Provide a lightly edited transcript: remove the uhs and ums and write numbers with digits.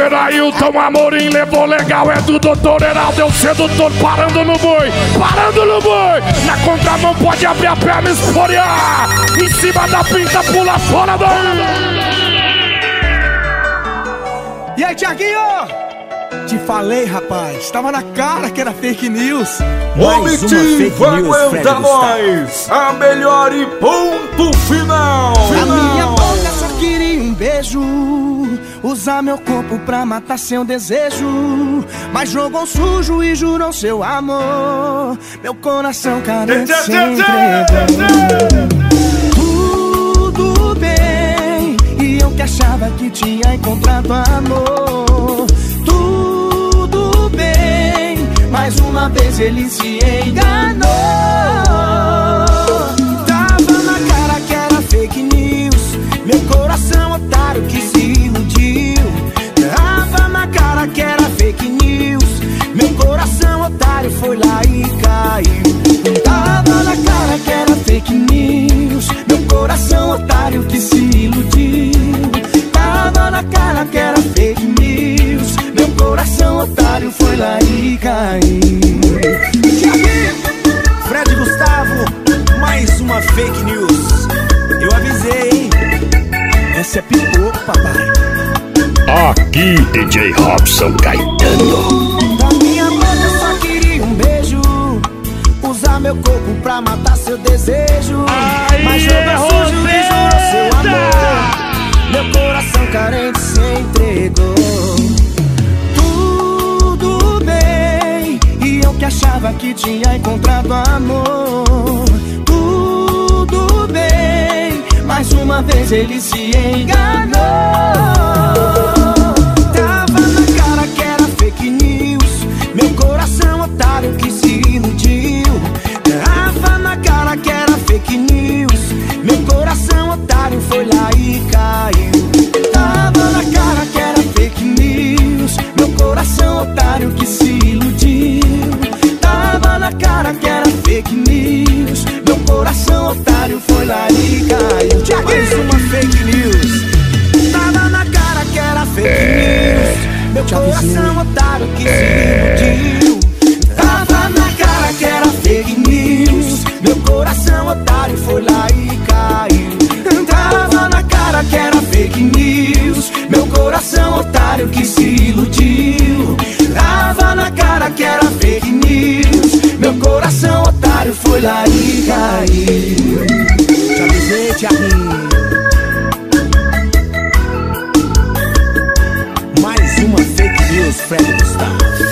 doutor Ailton Amorim levou legal, é do doutor Heraldo, é o sedutor parando no boi, na contramão pode abrir a perna e esforear, em cima da pinta pula fora do... E aí, Thiaguinho? Te falei, rapaz, tava na cara que era fake news. Mais uma fake news, aguenta nós, a melhor e ponto final. A minha boca só queria um beijo, usar meu corpo pra matar seu desejo, mas jogou sujo e jurou seu amor. Meu coração carente se entregou. Tudo bem, e eu que achava que tinha encontrado amor. Tudo bem, mais uma vez ele se enganou. Tava na cara que era fake news, meu coração otário que se iludiu. Tava na cara que era fake news, meu coração otário foi lá e caiu. Tava na cara que era fake news, meu coração otário que se iludiu. Tava na cara que era fake news, meu coração otário foi lá e caiu. Fred Gustavo, mais uma fake news. Eu avisei, hein? Essa é pipoco, papai. Aqui, DJ Robson Caetano. Da minha boca só queria um beijo, usar meu corpo pra matar seu desejo. Mas jogou sujo e jurou seu amor. Meu coração carente se entregou. Tudo bem, e eu que achava que tinha encontrado amor. Tudo bem, mais uma vez ele se enganou. Tava na cara que era fake news, meu coração otário que se iludiu. Tava na cara que era fake news, meu coração otário foi lá e caiu. Tava na cara que era fake news, meu coração otário que se iludiu. Tava na cara que era fake news, meu coração otário foi lá e caiu. Mais uma fake news. Tava na cara que era fake news, meu coração otário que se iludiu. Tava na cara que era fake news, meu coração otário foi lá e caiu. Tava na cara que era fake news, meu coração otário que se iludiu. Tava na cara que era fake news, meu coração otário foi lá e caiu. Te avisei, Thiaguinho. Mais uma fake news, Fred Gustavo.